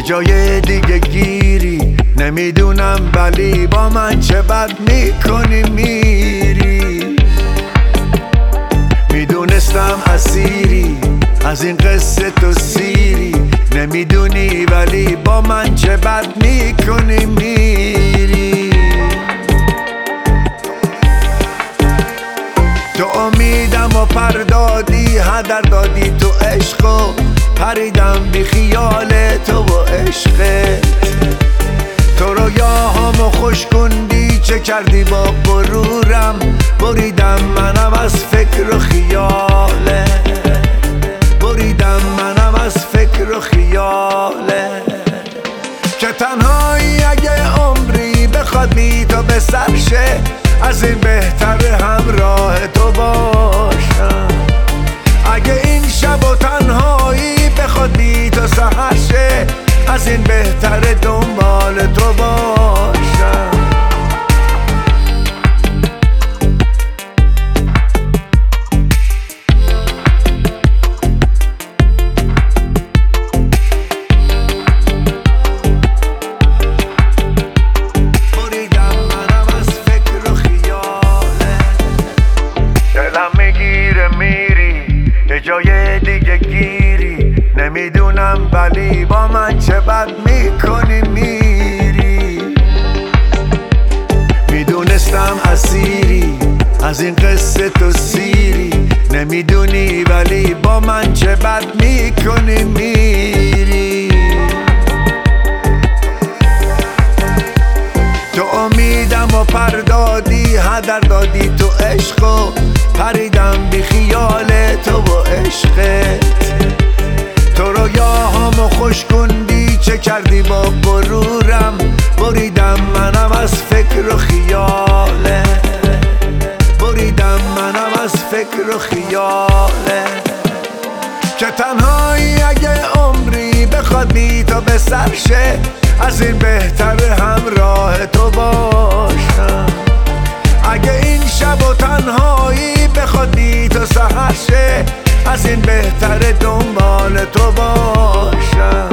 جای دیگه گیری نمیدونم، ولی با من چه بد میکنی میری. میدونستم اسیری از این قصه تو سیری، نمیدونی ولی با من چه بد میکنی میری. تو امیدم و پردادی، هدر دادی تو عشق و پریدم بی خیال تو و عشقت. تو رویاهامو خوش کندی، چه کردی با غرورم، بریدم منم از فکر و خیاله، بریدم منم از فکر و خیاله. که تنهایی اگه عمری بخواد بی تو به سر شه، از این بهتر همراه تو باشم. اگه این شب و تنهایی بخواد بی تو سحر شه، از این بهتر دنبال تو باشم. بریدم منم از فکر و خیاله، دلم میگیره میری یه جای دیگه گیری، نمیدونم ولی با من چه بد میکنی میری. میدونستم اسیری از این قصه تو سیری، نمیدونی ولی با من چه بد میکنی میری. تو امیدم و پردادی، هدر دادی تو عشق و پریدم بی خیال تو و عشقت. تو رویاهامو خوش کندی، چه کردی با غرورم، بریدم منم از فکر و خیاله، بریدم منم از فکر و خیاله. که تنهایی اگه عمری بخواد بی تو به سر شه، از این بهتر همراه تو باشم. اگه این شب و تنهایی بخواد بی تو سحر شه، از این بهتر دنبال تو باشم.